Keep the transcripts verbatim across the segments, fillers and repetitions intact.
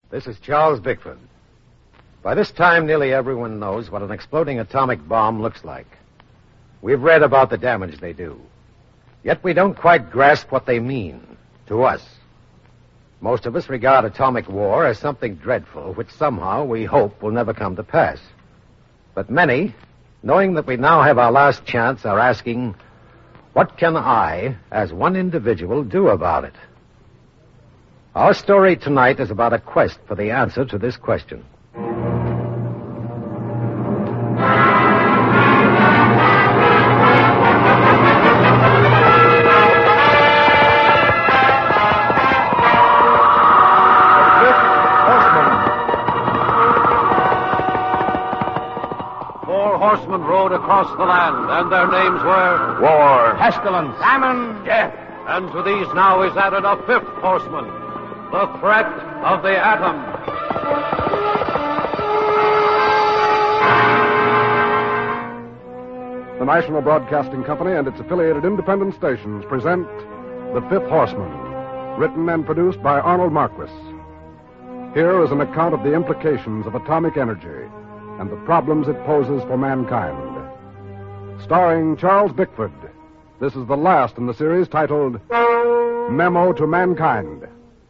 This is Charles Bickford. By this time, nearly everyone knows what an exploding atomic bomb looks like. We've read about the damage they do. Yet we don't quite grasp what they mean to us. Most of us regard atomic war as something dreadful, which somehow we hope will never come to pass. But many, knowing that we now have our last chance, are asking, what can I, as one individual, do about it? Our story tonight is about a quest for the answer to this question. Horsemen rode across the land, and their names were... War. Pestilence. Famine. Death. And to these now is added a fifth horseman, the threat of the atom. The National Broadcasting Company and its affiliated independent stations present The Fifth Horseman, written and produced by Arnold Marquis. Here is an account of the implications of atomic energy and the problems it poses for mankind. Starring Charles Bickford, this is the last in the series titled Memo to Mankind.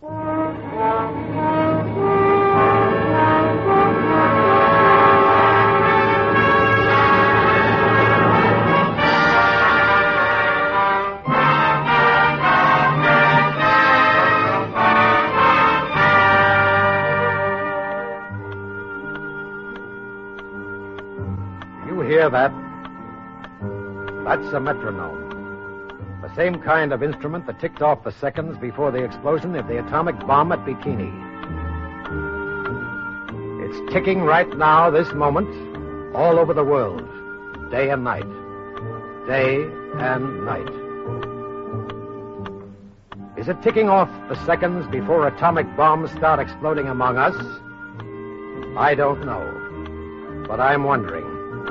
Hear that? That's a metronome. The same kind of instrument that ticked off the seconds before the explosion of the atomic bomb at Bikini. It's ticking right now, this moment, all over the world, day and night. Day and night. Is it ticking off the seconds before atomic bombs start exploding among us? I don't know, but I'm wondering.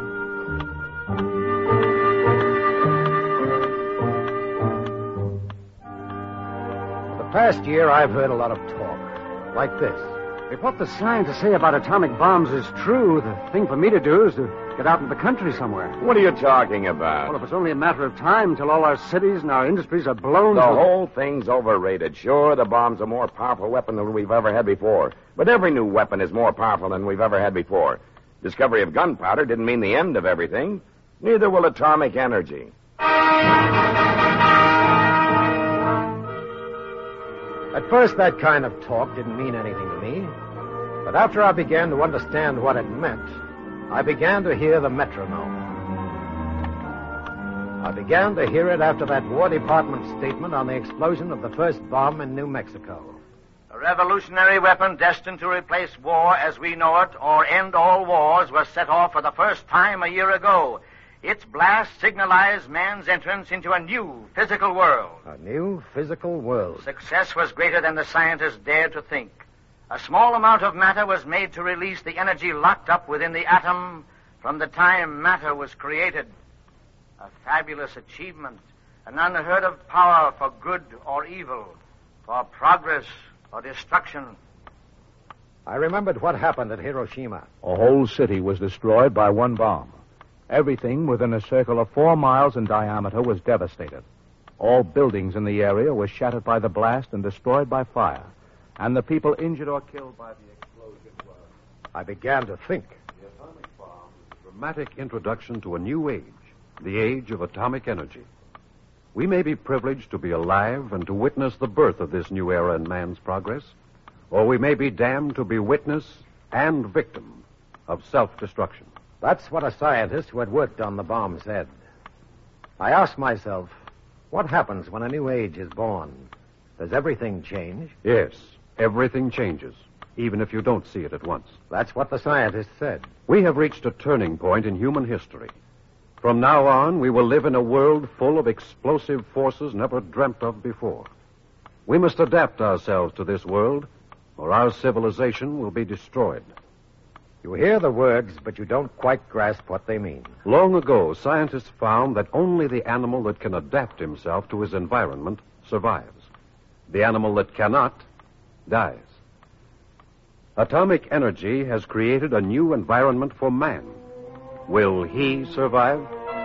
The past year, I've heard a lot of talk, like this. If what the scientists say about atomic bombs is true, the thing for me to do is to get out into the country somewhere. What are you talking about? Well, if it's only a matter of time till all our cities and our industries are blown... The to... whole thing's overrated. Sure, the bomb's a more powerful weapon than we've ever had before. But every new weapon is more powerful than we've ever had before. Discovery of gunpowder didn't mean the end of everything. Neither will atomic energy. At first, that kind of talk didn't mean anything to me. But after I began to understand what it meant, I began to hear the metronome. I began to hear it after that War Department statement on the explosion of the first bomb in New Mexico. A revolutionary weapon destined to replace war as we know it or end all wars was set off for the first time a year ago. Its blast signalized man's entrance into a new physical world. A new physical world. Success was greater than the scientists dared to think. A small amount of matter was made to release the energy locked up within the atom from the time matter was created. A fabulous achievement, an unheard of power for good or evil, for progress or destruction. I remembered what happened at Hiroshima. A whole city was destroyed by one bomb. Everything within a circle of four miles in diameter was devastated. All buildings in the area were shattered by the blast and destroyed by fire. And the people injured or killed by the explosion were... I began to think. The atomic bomb is a dramatic introduction to a new age, the age of atomic energy. We may be privileged to be alive and to witness the birth of this new era in man's progress, or we may be damned to be witness and victim of self-destruction. That's what a scientist who had worked on the bomb said. I asked myself, what happens when a new age is born? Does everything change? Yes, everything changes, even if you don't see it at once. That's what the scientist said. We have reached a turning point in human history. From now on, we will live in a world full of explosive forces never dreamt of before. We must adapt ourselves to this world, or our civilization will be destroyed. You hear the words, but you don't quite grasp what they mean. Long ago, scientists found that only the animal that can adapt himself to his environment survives. The animal that cannot dies. Atomic energy has created a new environment for man. Will he survive?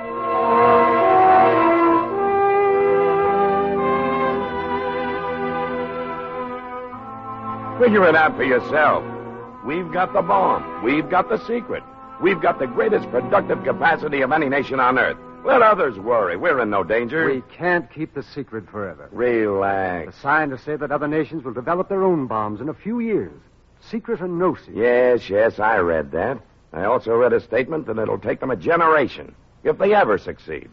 Figure it out for yourself. We've got the bomb. We've got the secret. We've got the greatest productive capacity of any nation on Earth. Let others worry. We're in no danger. We can't keep the secret forever. Relax. The scientists say that other nations will develop their own bombs in a few years. Secret or no secret. Yes, yes, I read that. I also read a statement that it'll take them a generation, if they ever succeed.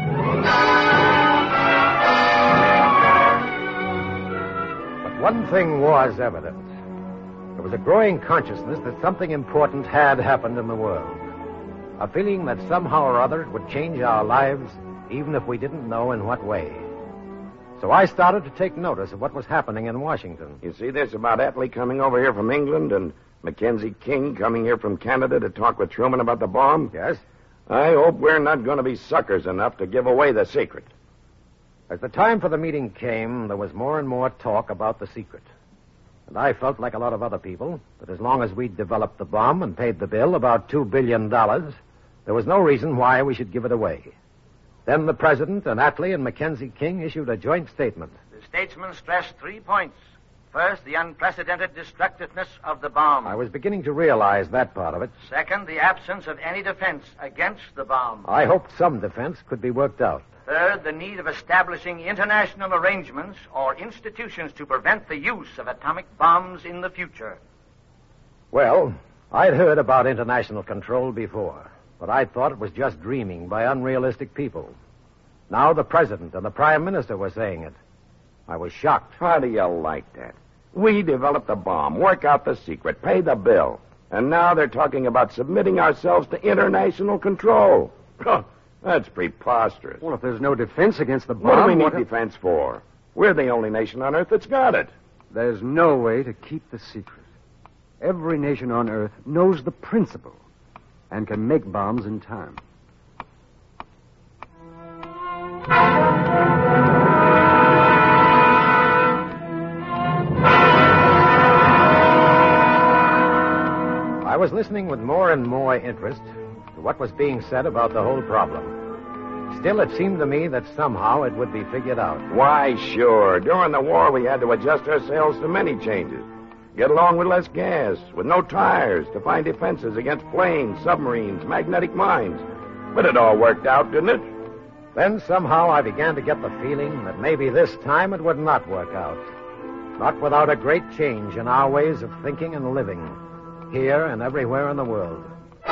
But one thing was evident. There was a growing consciousness that something important had happened in the world. A feeling that somehow or other it would change our lives, even if we didn't know in what way. So I started to take notice of what was happening in Washington. You see this about Attlee coming over here from England and Mackenzie King coming here from Canada to talk with Truman about the bomb? Yes? I hope we're not going to be suckers enough to give away the secret. As the time for the meeting came, there was more and more talk about the secret. And I felt like a lot of other people that as long as we'd developed the bomb and paid the bill, about two billion dollars, there was no reason why we should give it away. Then the President and Attlee and Mackenzie King issued a joint statement. The statesman stressed three points. First, the unprecedented destructiveness of the bomb. I was beginning to realize that part of it. Second, the absence of any defense against the bomb. I hoped some defense could be worked out. Third, the need of establishing international arrangements or institutions to prevent the use of atomic bombs in the future. Well, I'd heard about international control before, but I thought it was just dreaming by unrealistic people. Now the President and the Prime Minister were saying it. I was shocked. How do you like that? We developed the bomb, work out the secret, pay the bill. And now they're talking about submitting ourselves to international control. That's preposterous. Well, if there's no defense against the bomb... What do we need what defense for? We're the only nation on Earth that's got it. There's no way to keep the secret. Every nation on Earth knows the principle and can make bombs in time. I was listening with more and more interest to what was being said about the whole problem. Still, it seemed to me that somehow it would be figured out. Why, sure. During the war, we had to adjust ourselves to many changes. Get along with less gas, with no tires, to find defenses against planes, submarines, magnetic mines. But it all worked out, didn't it? Then somehow I began to get the feeling that maybe this time it would not work out. Not without a great change in our ways of thinking and living, here and everywhere in the world.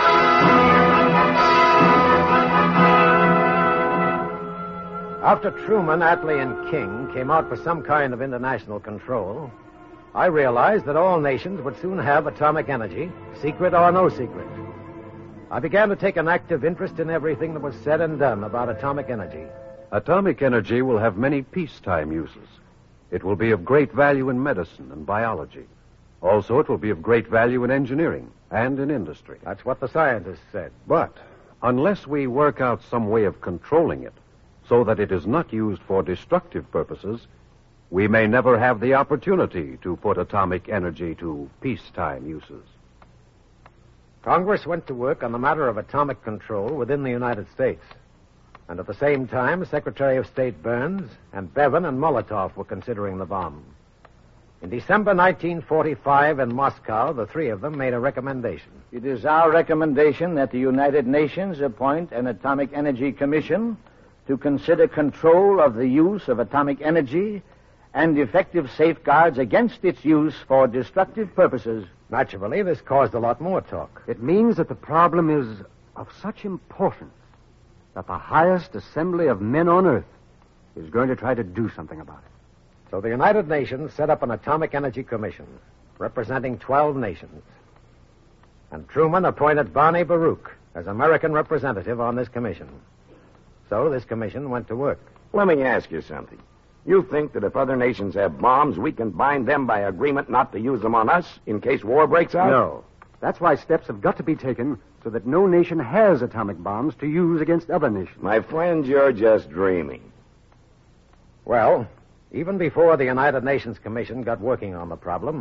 After Truman, Attlee, and King came out for some kind of international control, I realized that all nations would soon have atomic energy, secret or no secret. I began to take an active interest in everything that was said and done about atomic energy. Atomic energy will have many peacetime uses. It will be of great value in medicine and biology. Also, it will be of great value in engineering and in industry. That's what the scientists said. But unless we work out some way of controlling it so that it is not used for destructive purposes, we may never have the opportunity to put atomic energy to peacetime uses. Congress went to work on the matter of atomic control within the United States. And at the same time, Secretary of State Burns and Bevan and Molotov were considering the bomb. In December nineteen forty-five in Moscow, the three of them made a recommendation. It is our recommendation that the United Nations appoint an Atomic Energy Commission to consider control of the use of atomic energy and effective safeguards against its use for destructive purposes. Naturally, this caused a lot more talk. It means that the problem is of such importance that the highest assembly of men on Earth is going to try to do something about it. So the United Nations set up an Atomic Energy Commission representing twelve nations. And Truman appointed Barney Baruch as American representative on this commission. So this commission went to work. Let me ask you something. You think that if other nations have bombs, we can bind them by agreement not to use them on us in case war breaks out? No. That's why steps have got to be taken so that no nation has atomic bombs to use against other nations. My friend, you're just dreaming. Well, even before the United Nations Commission got working on the problem,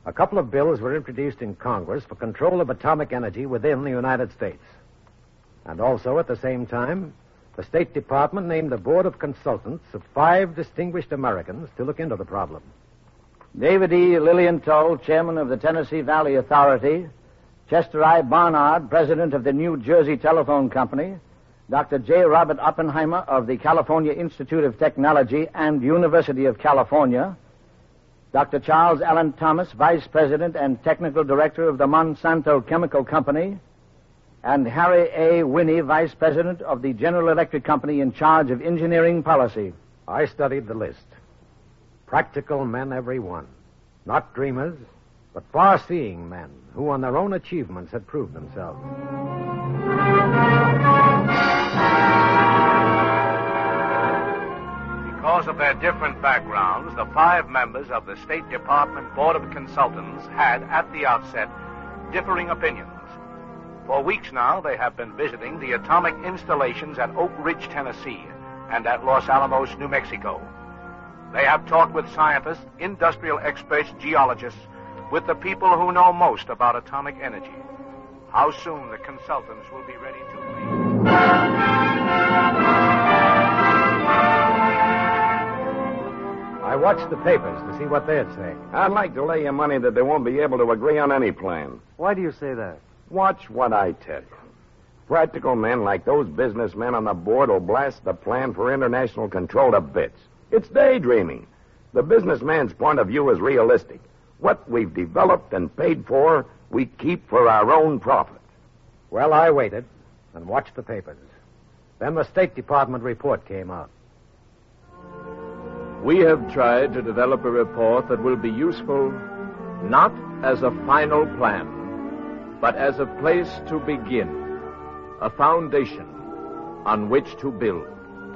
a couple of bills were introduced in Congress for control of atomic energy within the United States. And also, at the same time, the State Department named a board of consultants of five distinguished Americans to look into the problem. David E. Lilienthal, chairman of the Tennessee Valley Authority, Chester I. Barnard, president of the New Jersey Telephone Company, Doctor J. Robert Oppenheimer of the California Institute of Technology and University of California, Doctor Charles Allen Thomas, vice president and technical director of the Monsanto Chemical Company, and Harry A. Winnie, vice president of the General Electric Company in charge of engineering policy. I studied the list. Practical men, every one. Not dreamers, but far-seeing men who on their own achievements had proved themselves. Because of their different backgrounds, the five members of the State Department Board of Consultants had, at the outset, differing opinions. For weeks now, they have been visiting the atomic installations at Oak Ridge, Tennessee, and at Los Alamos, New Mexico. They have talked with scientists, industrial experts, geologists, with the people who know most about atomic energy. How soon the consultants will be ready to leave. I watched the papers to see what they'd say. I'd like to lay you money that they won't be able to agree on any plan. Why do you say that? Watch what I tell you. Practical men like those businessmen on the board will blast the plan for international control to bits. It's daydreaming. The businessman's point of view is realistic. What we've developed and paid for, we keep for our own profit. Well, I waited and watched the papers. Then the State Department report came out. We have tried to develop a report that will be useful not as a final plan, but as a place to begin, a foundation on which to build.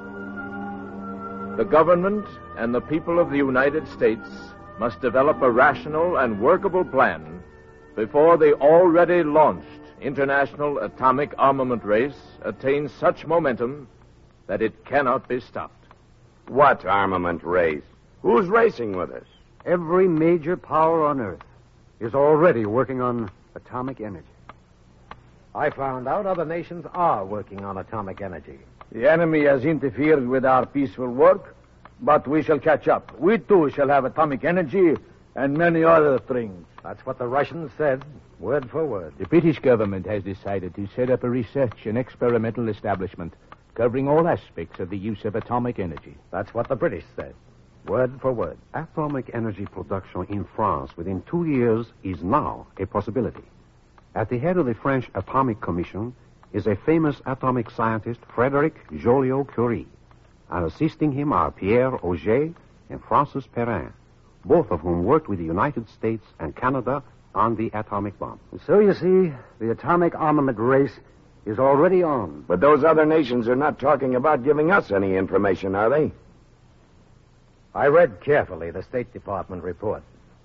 The government and the people of the United States must develop a rational and workable plan before the already launched international atomic armament race attains such momentum that it cannot be stopped. What armament race? Who's racing with us? Every major power on Earth is already working on atomic energy. I found out other nations are working on atomic energy. The enemy has interfered with our peaceful work, but we shall catch up. We, too, shall have atomic energy and many other things. That's what the Russians said, word for word. The British government has decided to set up a research and experimental establishment covering all aspects of the use of atomic energy. That's what the British said, word for word. Atomic energy production in France within two years is now a possibility. At the head of the French Atomic Commission is a famous atomic scientist, Frederic Joliot-Curie, and assisting him are Pierre Auger and Francis Perrin, both of whom worked with the United States and Canada on the atomic bomb. So you see, the atomic armament race is already on. But those other nations are not talking about giving us any information, are they? I read carefully the State Department report.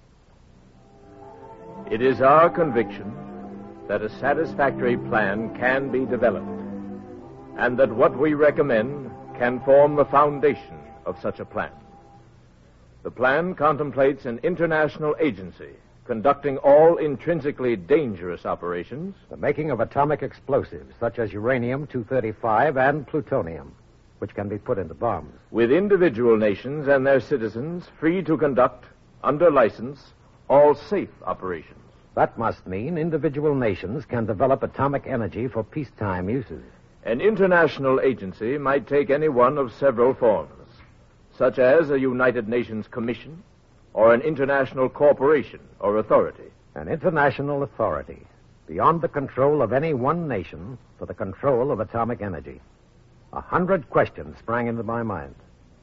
It is our conviction that a satisfactory plan can be developed, and that what we recommend can form the foundation of such a plan. The plan contemplates an international agency conducting all intrinsically dangerous operations. The making of atomic explosives, such as uranium two thirty-five and plutonium, which can be put into bombs. With individual nations and their citizens free to conduct, under license, all safe operations. That must mean individual nations can develop atomic energy for peacetime uses. An international agency might take any one of several forms, such as a United Nations Commission or an international corporation or authority. An international authority, beyond the control of any one nation, for the control of atomic energy. A hundred questions sprang into my mind.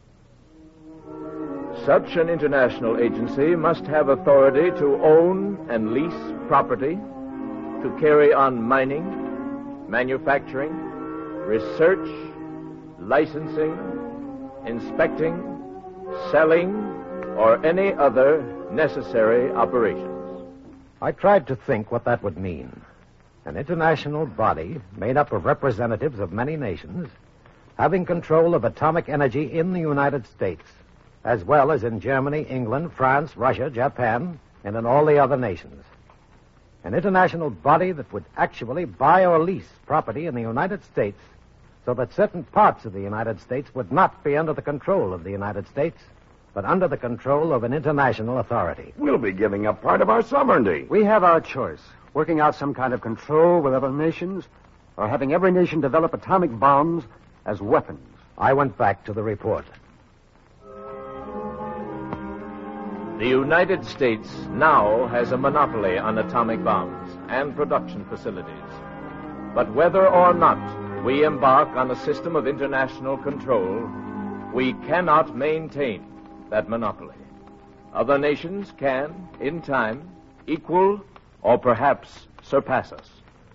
Such an international agency must have authority to own and lease property, to carry on mining, manufacturing, research, licensing, inspecting, selling, or any other necessary operations. I tried to think what that would mean. An international body made up of representatives of many nations having control of atomic energy in the United States, as well as in Germany, England, France, Russia, Japan, and in all the other nations. An international body that would actually buy or lease property in the United States so that certain parts of the United States would not be under the control of the United States, but under the control of an international authority. We'll be giving up part of our sovereignty. We have our choice, working out some kind of control with other nations, or having every nation develop atomic bombs as weapons. I went back to the report. The United States now has a monopoly on atomic bombs and production facilities. But whether or not we embark on a system of international control, we cannot maintain that monopoly. Other nations can, in time, equal or perhaps surpass us.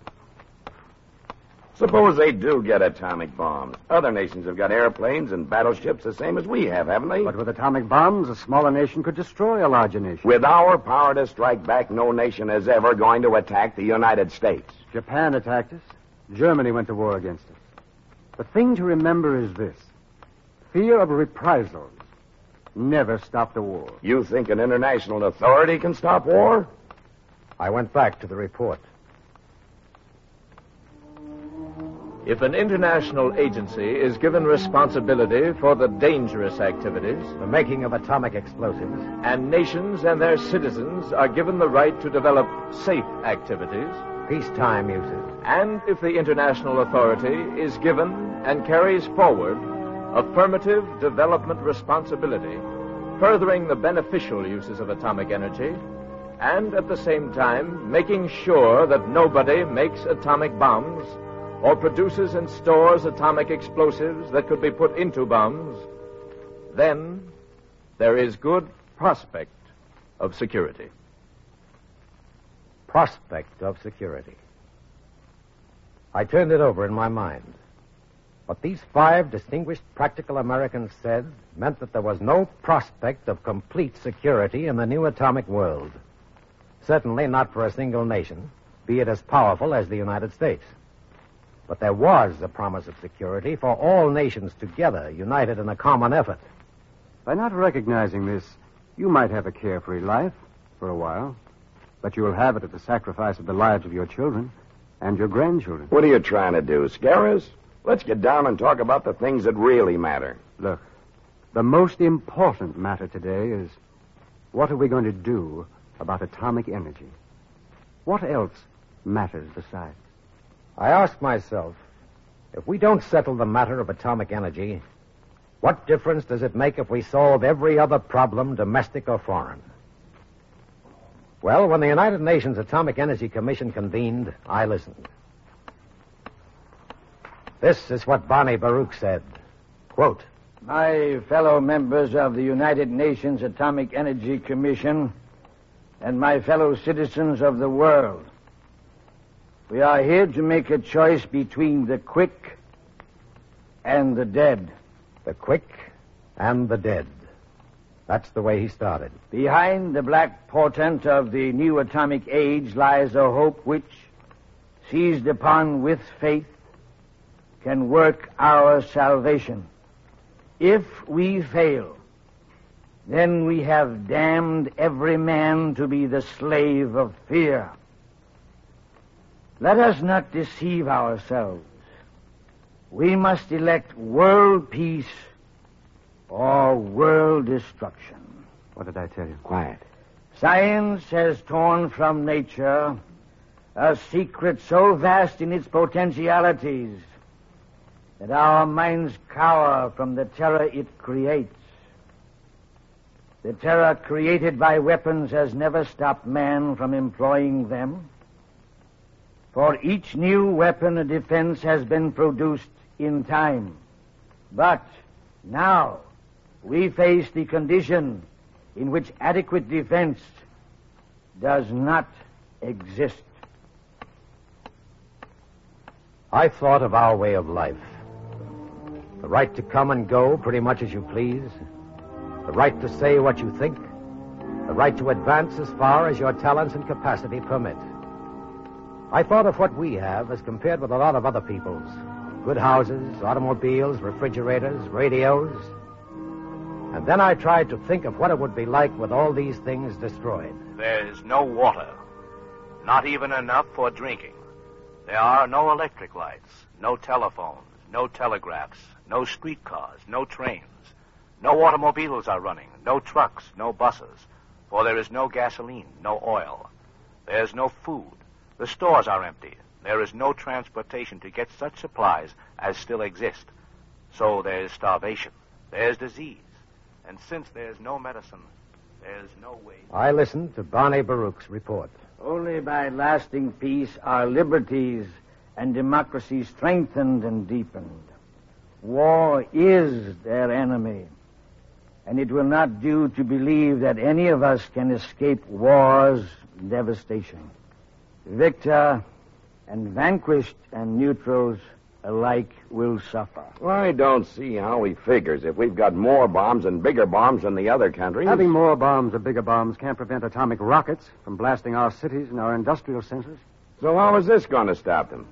Suppose they do get atomic bombs. Other nations have got airplanes and battleships the same as we have, haven't they? But with atomic bombs, a smaller nation could destroy a larger nation. With our power to strike back, no nation is ever going to attack the United States. Japan attacked us. Germany went to war against us. The thing to remember is this. Fear of reprisals never stopped a war. You think an international authority can stop war? I went back to the report. If an international agency is given responsibility for the dangerous activities, The making of atomic explosives, and nations and their citizens are given the right to develop safe activities, peacetime uses, and if the international authority is given and carries forward affirmative development responsibility, furthering the beneficial uses of atomic energy, and at the same time making sure that nobody makes atomic bombs or produces and stores atomic explosives that could be put into bombs, then there is good prospect of security. prospect of security. I turned it over in my mind. What these five distinguished practical Americans said meant that there was no prospect of complete security in the new atomic world. Certainly not for a single nation, be it as powerful as the United States. But there was a promise of security for all nations together, united in a common effort. By not recognizing this, you might have a carefree life for a while, but you will have it at the sacrifice of the lives of your children and your grandchildren. What are you trying to do, scare us? Let's get down and talk about the things that really matter. Look, the most important matter today is what are we going to do about atomic energy? What else matters besides? I ask myself, if we don't settle the matter of atomic energy, what difference does it make if we solve every other problem, domestic or foreign? Well, when the United Nations Atomic Energy Commission convened, I listened. This is what Barney Baruch said. Quote, My fellow members of the United Nations Atomic Energy Commission and my fellow citizens of the world, we are here to make a choice between the quick and the dead. The quick and the dead. That's the way he started. Behind the black portent of the new atomic age lies a hope which, seized upon with faith, can work our salvation. If we fail, then we have damned every man to be the slave of fear. Let us not deceive ourselves. We must elect world peace or world destruction. What did I tell you? Quiet. Science has torn from nature a secret so vast in its potentialities that our minds cower from the terror it creates. The terror created by weapons has never stopped man from employing them. For each new weapon of defense has been produced in time. But now we face the condition in which adequate defense does not exist. I thought of our way of life. The right to come and go pretty much as you please. The right to say what you think. The right to advance as far as your talents and capacity permit. I thought of what we have as compared with a lot of other people's. Good houses, automobiles, refrigerators, radios. And then I tried to think of what it would be like with all these things destroyed. There's no water, not even enough for drinking. There are no electric lights, no telephones, no telegraphs, no streetcars, no trains. No automobiles are running, no trucks, no buses, for there is no gasoline, no oil. There's no food. The stores are empty. There is no transportation to get such supplies as still exist. So there's starvation. There's disease. And since there's no medicine, there's no way... I listened to Barney Baruch's report. Only by lasting peace are liberties and democracy strengthened and deepened. War is their enemy, and it will not do to believe that any of us can escape war's devastation. Victor and vanquished and neutrals alike will suffer. I don't see how he figures. If we've got more bombs and bigger bombs than the other countries... Having more bombs or bigger bombs can't prevent atomic rockets from blasting our cities and our industrial centers. So how is this going to stop them?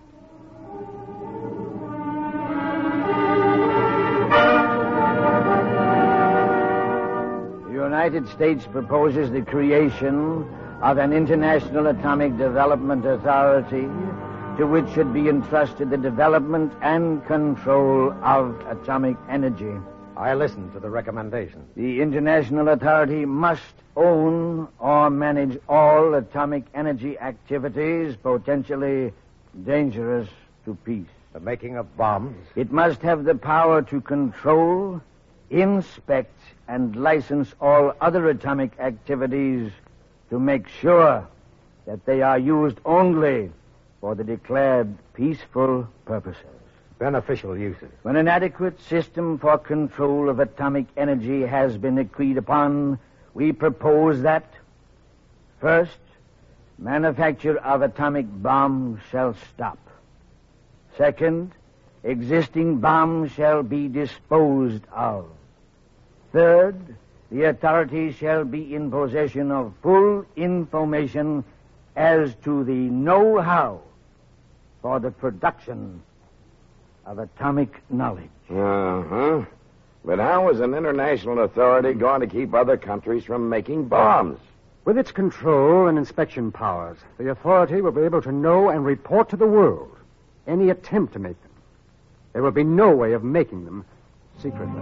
The United States proposes the creation of an International Atomic Development Authority to which should be entrusted the development and control of atomic energy. I listened to the recommendation. The International Authority must own or manage all atomic energy activities potentially dangerous to peace. The making of bombs. It must have the power to control, inspect, and license all other atomic activities to make sure that they are used only for the declared peaceful purposes. Beneficial uses. When an adequate system for control of atomic energy has been agreed upon, we propose that, first, manufacture of atomic bombs shall stop. Second, existing bombs shall be disposed of. Third, the authorities shall be in possession of full information as to the know-how for the production of atomic knowledge. Uh-huh. But how is an international authority going to keep other countries from making bombs? With its control and inspection powers, the authority will be able to know and report to the world any attempt to make them. There will be no way of making them secretly.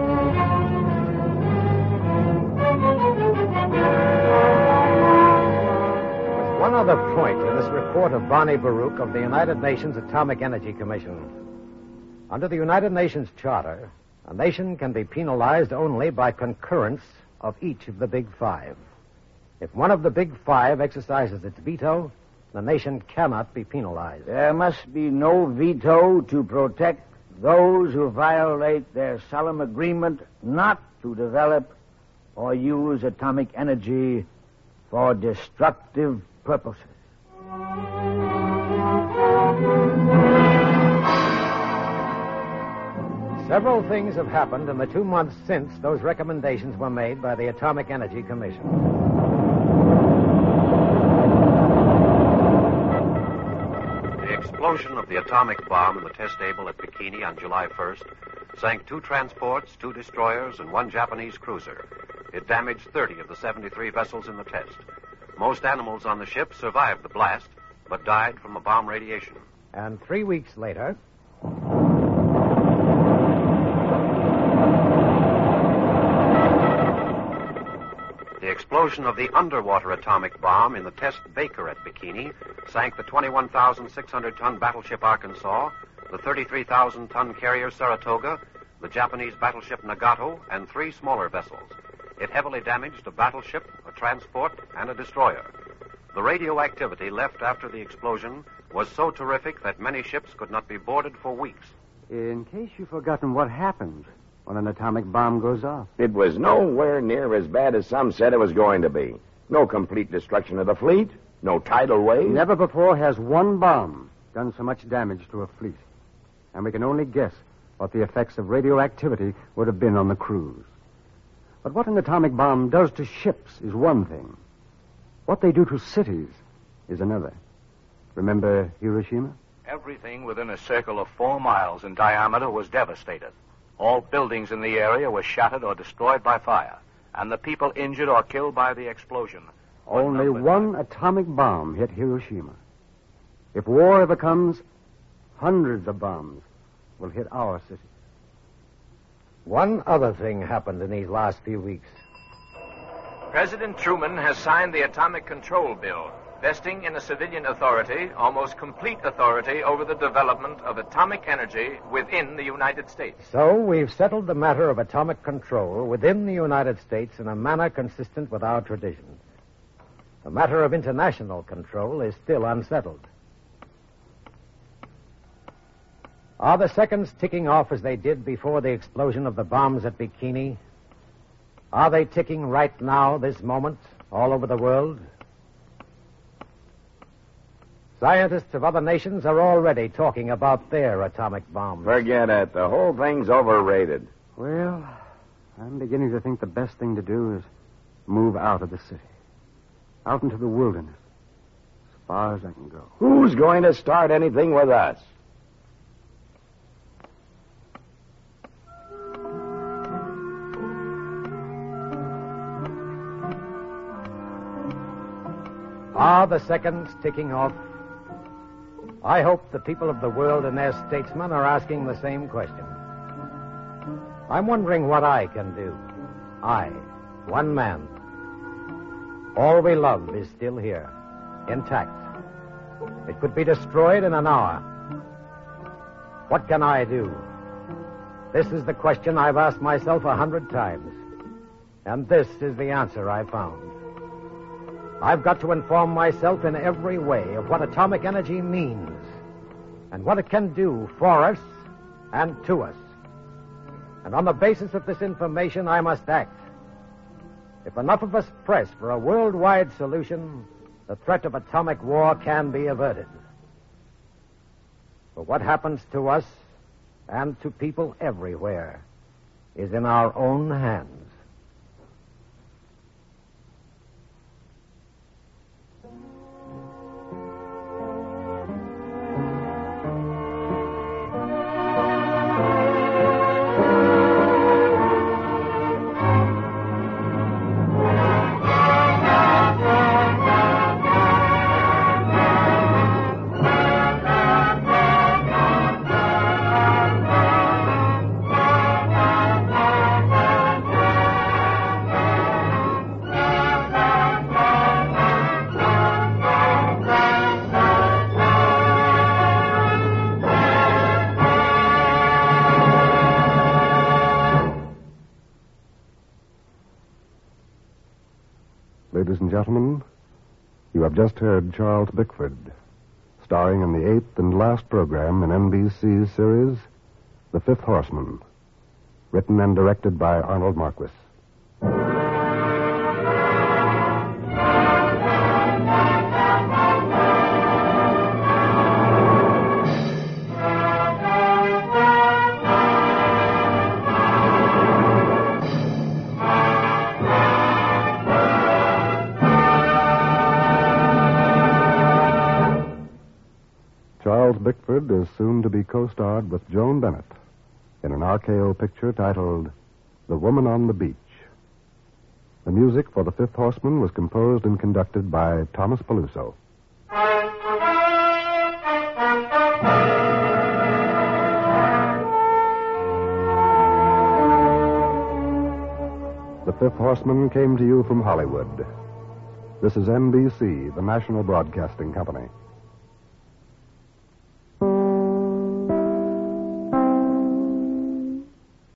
One other point in this report of Barney Baruch of the United Nations Atomic Energy Commission. Under the United Nations Charter, a nation can be penalized only by concurrence of each of the Big Five. If one of the Big Five exercises its veto, the nation cannot be penalized. There must be no veto to protect those who violate their solemn agreement not to develop or use atomic energy for destructive purposes. Several things have happened in the two months since those recommendations were made by the Atomic Energy Commission. The explosion of the atomic bomb in the test able at Bikini on July first sank two transports, two destroyers, and one Japanese cruiser. It damaged thirty of the seventy-three vessels in the test. Most animals on the ship survived the blast, but died from the bomb radiation. And three weeks later... The explosion of the underwater atomic bomb in the test Baker at Bikini sank the twenty-one thousand six hundred ton battleship Arkansas, the thirty-three thousand ton carrier Saratoga, the Japanese battleship Nagato, and three smaller vessels. It heavily damaged a battleship, a transport, and a destroyer. The radioactivity left after the explosion was so terrific that many ships could not be boarded for weeks. In case you've forgotten what happens when an atomic bomb goes off. It was nowhere near as bad as some said it was going to be. No complete destruction of the fleet, no tidal wave. Never before has one bomb done so much damage to a fleet. And we can only guess what the effects of radioactivity would have been on the crews. But what an atomic bomb does to ships is one thing. What they do to cities is another. Remember Hiroshima? Everything within a circle of four miles in diameter was devastated. All buildings in the area were shattered or destroyed by fire, and the people injured or killed by the explosion. Only one atomic bomb hit Hiroshima. If war ever comes, hundreds of bombs will hit our city. One other thing happened in these last few weeks. President Truman has signed the Atomic Control Bill, vesting in a civilian authority almost complete authority over the development of atomic energy within the United States. So we've settled the matter of atomic control within the United States in a manner consistent with our traditions. The matter of international control is still unsettled. Are the seconds ticking off as they did before the explosion of the bombs at Bikini? Are they ticking right now, this moment, all over the world? Scientists of other nations are already talking about their atomic bombs. Forget it. The whole thing's overrated. Well, I'm beginning to think the best thing to do is move out of the city. Out into the wilderness. As far as I can go. Who's going to start anything with us? Are the seconds ticking off? I hope the people of the world and their statesmen are asking the same question. I'm wondering what I can do. I, one man. All we love is still here, intact. It could be destroyed in an hour. What can I do? This is the question I've asked myself a hundred times. And this is the answer I found. I've got to inform myself in every way of what atomic energy means and what it can do for us and to us. And on the basis of this information, I must act. If enough of us press for a worldwide solution, the threat of atomic war can be averted. But what happens to us and to people everywhere is in our own hands. Ladies and gentlemen, you have just heard Charles Bickford, starring in the eighth and last program in N B C's series, The Fifth Horseman, written and directed by Arnold Marquis. Charles Bickford is soon to be co-starred with Joan Bennett in an R K O picture titled The Woman on the Beach. The music for The Fifth Horseman was composed and conducted by Thomas Peluso. The Fifth Horseman came to you from Hollywood. This is N B C, the national broadcasting company.